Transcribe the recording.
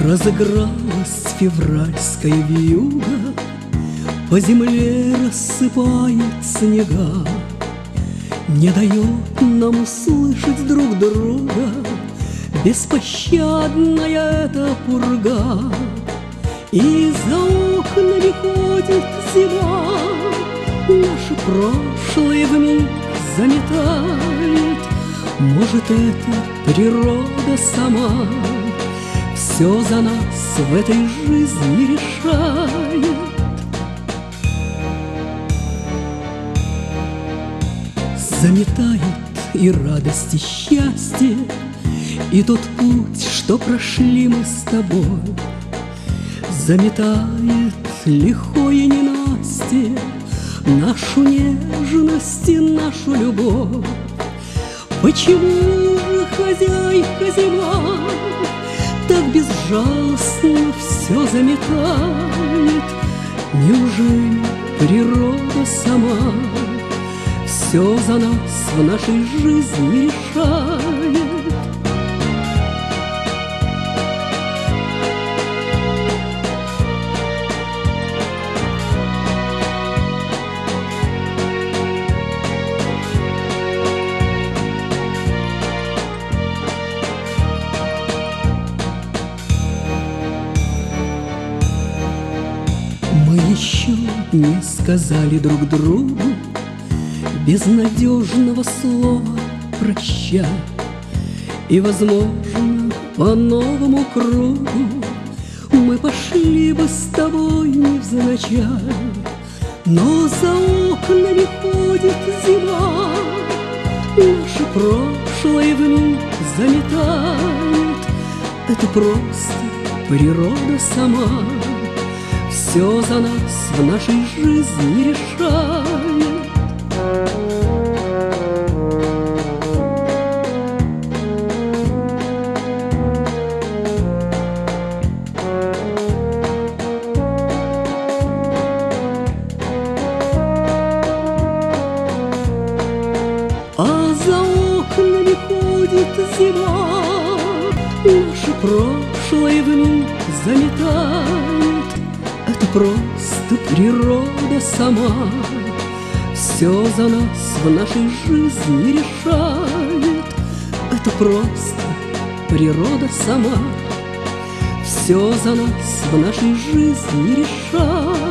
Разыгралась февральская вьюга, по земле рассыпает снега, не дает нам услышать друг друга беспощадная эта пурга. И за окнами ходит зима, наше прошлое вмиг заметает. Может, это природа сама все за нас в этой жизни решает. Заметает и радость, и счастье, и тот путь, что прошли мы с тобой. Заметает лихое ненастье нашу нежность и нашу любовь. Почему же, хозяйка зима, так безжалостно все заметает? Неужели природа сама все за нас в нашей жизни решает? Мы еще не сказали друг другу безнадежного слова прощай, и, возможно, по новому кругу мы пошли бы с тобой невзначай. Но за окнами ходит зима, наше прошлое вмиг заметает. Это просто природа сама все за нас в нашей жизни решает. А за окнами ходит зима, наше прошлое вмиг заметает. Это просто природа сама все за нас в нашей жизни решает. Это просто природа сама все за нас в нашей жизни решает.